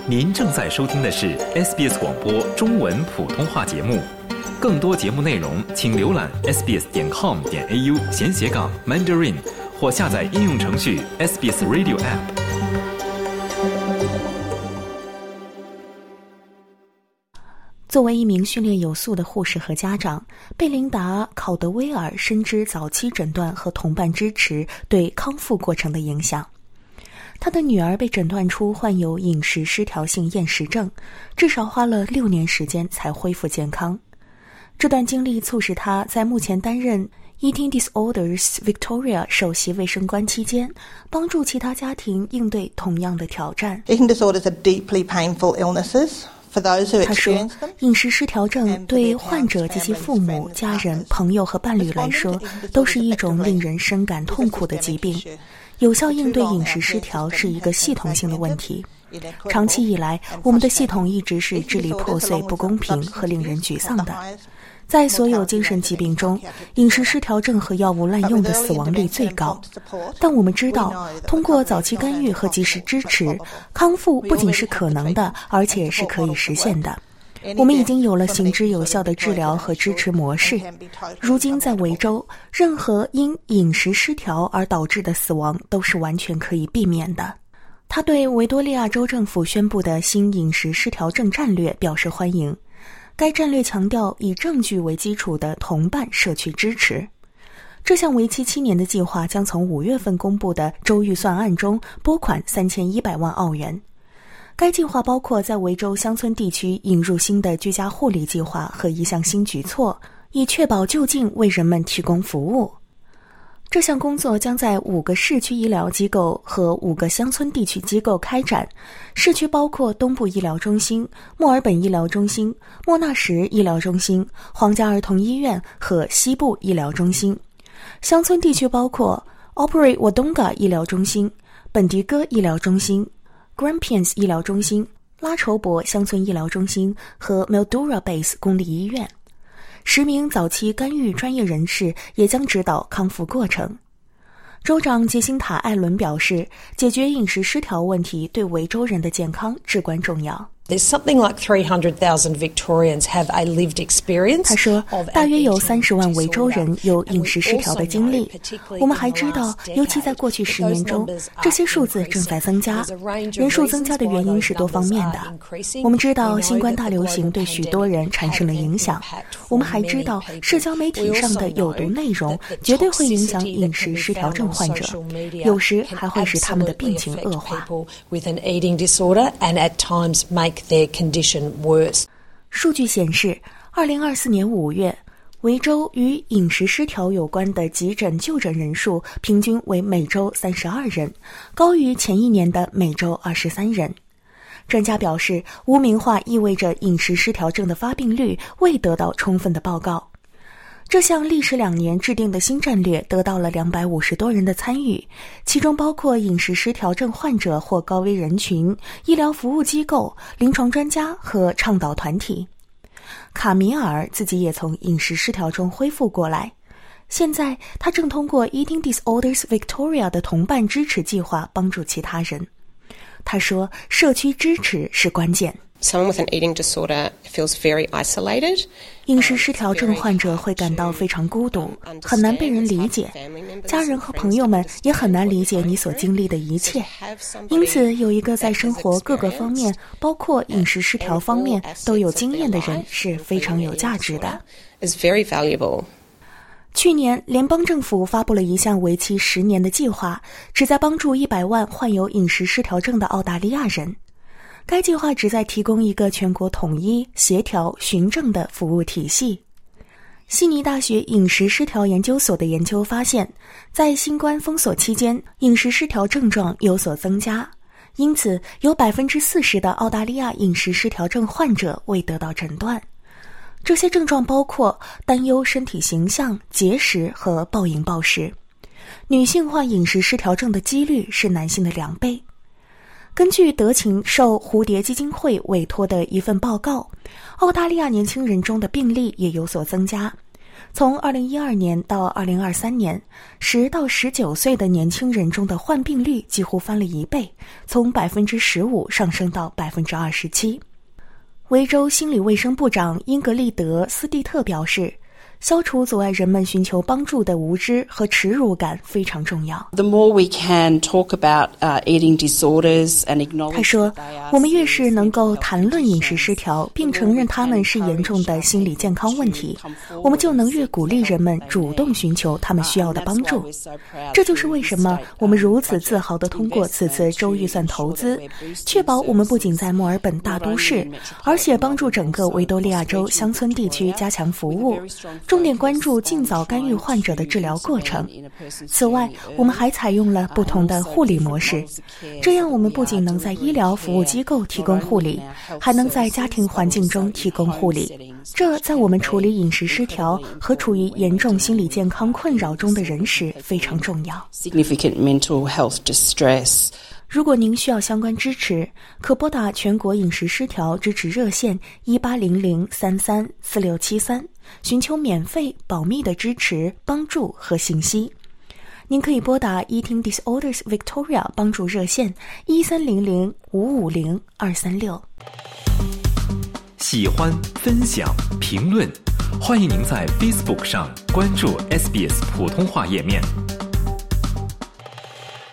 您正在收听的是 SBS 广播中文普通话节目，更多节目内容请浏览 sbs.com.au/Mandarin 或下载应用程序 SBS Radio App。 作为一名训练有素的护士和家长，贝琳达·考德威尔深知早期诊断和同伴支持对康复过程的影响。他的女儿被诊断出患有饮食失调性厌食症，至少花了6年时间才恢复健康。这段经历促使他在目前担任 Eating Disorders Victoria 首席卫生官期间，帮助其他家庭应对同样的挑战。 Eating disorders are deeply painful illnesses.他说，饮食失调症对患者及其父母、家人、朋友和伴侣来说，都是一种令人深感痛苦的疾病。有效应对饮食失调是一个系统性的问题。长期以来，我们的系统一直是支离破碎、不公平和令人沮丧的。在所有精神疾病中，饮食失调症和药物滥用的死亡率最高。但我们知道，通过早期干预和及时支持，康复不仅是可能的，而且是可以实现的。我们已经有了行之有效的治疗和支持模式。如今在维州，任何因饮食失调而导致的死亡都是完全可以避免的。他对维多利亚州政府宣布的新饮食失调症战略表示欢迎。该战略强调以证据为基础的同伴社区支持。这项为期7年的计划将从5月份公布的州预算案中拨款3100万澳元。该计划包括在维州乡村地区引入新的居家护理计划和一项新举措，以确保就近为人们提供服务。这项工作将在5个市区医疗机构和5个乡村地区机构开展。市区包括东部医疗中心、墨尔本医疗中心、莫纳什医疗中心、皇家儿童医院和西部医疗中心。乡村地区包括 Opry Wodonga 医疗中心、本迪戈医疗中心、Grampians 医疗中心、拉筹伯乡村医疗中心和 Mildura Base 公立医院。10名早期干预专业人士也将指導康复过程。州长杰辛塔·艾伦表示，解决饮食失调问题对维州人的健康至关重要。 There's something like 300,000 Victorians have a lived experience. 他说，大约有30万维州人有饮食失调的经历。我们还知道，尤其在过去10年中，这些数字正在增加。人数增加的原因是多方面的。我们知道，新冠大流行对许多人产生了影响。我们还知道，社交媒体上的有毒内容绝对会影响饮食失调症患者，有时还会使他们的病情恶化。 their condition worse. 数据显示，2024年5月，维州与饮食失调有关的急诊就诊人数平均为每周32人，高于前一年的每周23人。专家表示，污名化意味着饮食失调症的发病率未得到充分的报告。这项历时2年制定的新战略得到了250多人的参与，其中包括饮食失调症患者或高危人群、医疗服务机构、临床专家和倡导团体。卡米尔自己也从饮食失调中恢复过来，现在他正通过 Eating Disorders Victoria 的同伴支持计划帮助其他人。他说，社区支持是关键。 Someone with an eating disorder feels very isolated. 饮食失调症患者会感到非常孤独，很难被人理解，家人和朋友们也很难理解你所经历的一切。因此，有一个在生活各个方面，包括饮食失调方面都有经验的人是非常有价值的。去年，联邦政府发布了一项为期10年的计划，旨在帮助100万患有饮食失调症的澳大利亚人。该计划旨在提供一个全国统一、协调、循证的服务体系。悉尼大学饮食失调研究所的研究发现，在新冠封锁期间，饮食失调症状有所增加，因此有 40% 的澳大利亚饮食失调症患者未得到诊断。这些症状包括担忧身体形象、节食和暴饮暴食。女性患饮食失调症的几率是男性的2倍。根据德勤受蝴蝶基金会委托的一份报告，澳大利亚年轻人中的病例也有所增加。 从2012年到2023年，10到19岁的年轻人中的患病率几乎翻了1倍，从 15% 上升到 27%。维州心理卫生部长英格丽德·斯蒂特表示，消除阻碍人们寻求帮助的无知和耻辱感非常重要。 The more we can talk about eating disorders and acknowledge 他说，我们越是能够谈论饮食失调，并承认它们是严重的心理健康问题，我们就能越鼓励人们主动寻求他们需要的帮助。这就是为什么我们如此自豪地通过此次州预算投资，确保我们不仅在墨尔本大都市，而且帮助整个维多利亚州乡村地区加强服务，重点关注尽早干预患者的治疗过程。此外，我们还采用了不同的护理模式，这样我们不仅能在医疗服务机构提供护理，还能在家庭环境中提供护理。这在我们处理饮食失调和处于严重心理健康困扰中的人时非常重要。 significant mental health distress。 如果您需要相关支持，可拨打全国饮食失调支持热线1800334673，寻求免费保密的支持、帮助和信息。您可以拨打 Eating Disorders Victoria 帮助热线1300550236。 喜欢、分享、评论，欢迎您在 Facebook 上关注 SBS 普通话页面。